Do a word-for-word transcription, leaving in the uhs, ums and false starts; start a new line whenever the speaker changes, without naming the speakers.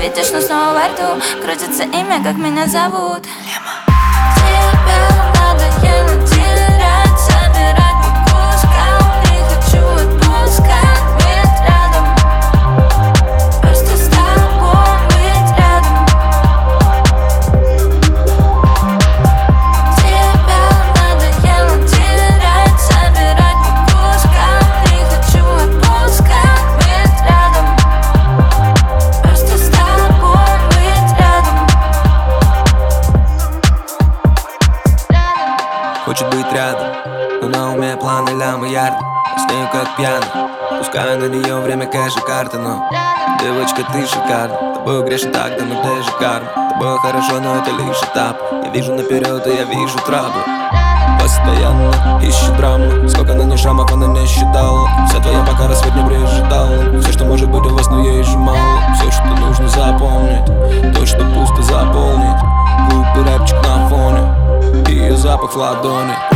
видишь, но снова во рту крутится имя, как меня зовут.
Хочет быть рядом, но на уме планы лямы ярды. С нею как пьяный, пускаю на нее время кэша карты. Но, девочка, ты шикарна, тобой грешен так, да мы даже карма. Тобой хорошо, но это лишь этап. Я вижу наперед, и я вижу траблы. Постоянно ищет драму. Сколько на ней шрамов она не считала. Вся твоя пока рассвет не прижитала. Все, что может быть у вас, но ей же мало. Все, что нужно запомнить, то, что пусто заполнить. Глупый рэпчик на фоне, ее запах в ладони.